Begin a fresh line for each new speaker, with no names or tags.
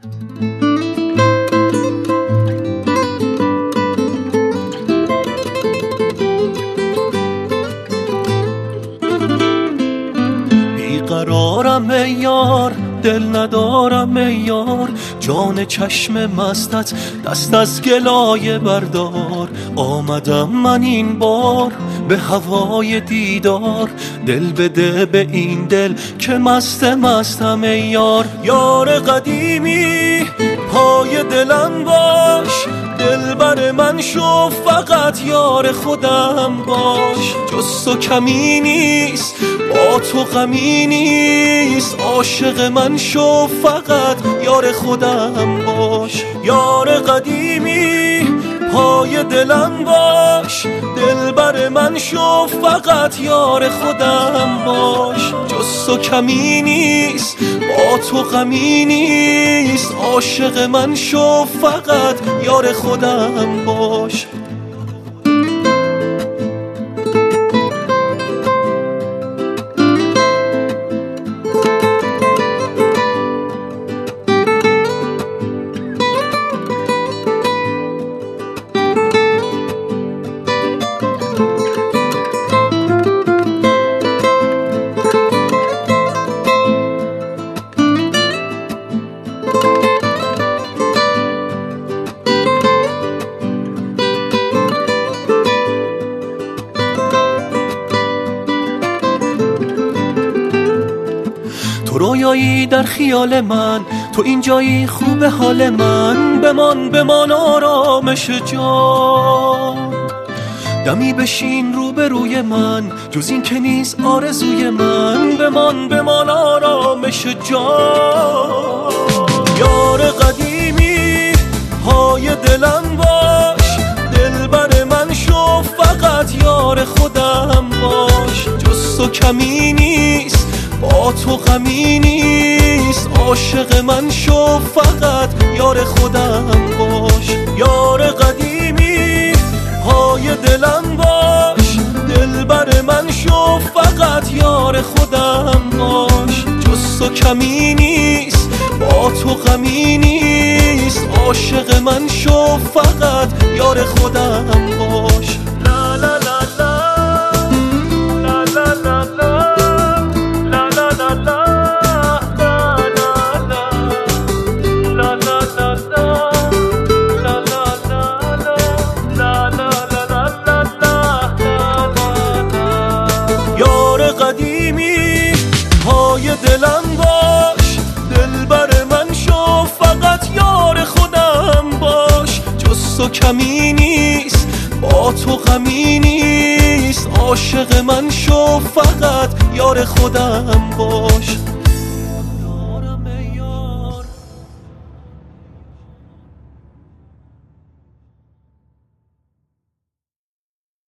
بیقرارم ای یار، دل ندارم ای یار، جان چشم مستت دست از گلایه بردار. آمدم من این بار به هوای دیدار، دل بده به این دل که مستم ای یار. یار قدیمی پای دلم باش، دلبر من شو فقط یار خودم باش. جز تو کمی نیست با تو غمی نیست، عاشق من شو فقط یار خودم باش. یار قدیمی پای دلم باش، دلبر من شو فقط یار خودم باش. جز تو کمی نیست با تو غمی نیست، عاشق من شو فقط یار خودم باش. تو رویایی در خیال من، تو اینجایی خوب حال من. بمان آرامش جان، دمی بشین روبروی من، جز این که نیست آرزوی من. بمان آرامش جان. یار قدیمی پای دلم باش، دلبر من شو فقط یار خودم باش. جز تو کمی نیست با تو غمی نیست، عاشق من شو فقط یار خودم باش. یار قدیمی پای دلم باش، دلبر من شو فقط یار خودم باش. جز تو کمی نیست با تو غمی نیست، عاشق من شو فقط یار خودم باش. لا لا لا لا لا لا لا دلم باش، دلبر من شو فقط یار خودم باش. جز تو کمی نیست با تو غمی نیست، عاشق من شو فقط یار خودم باش.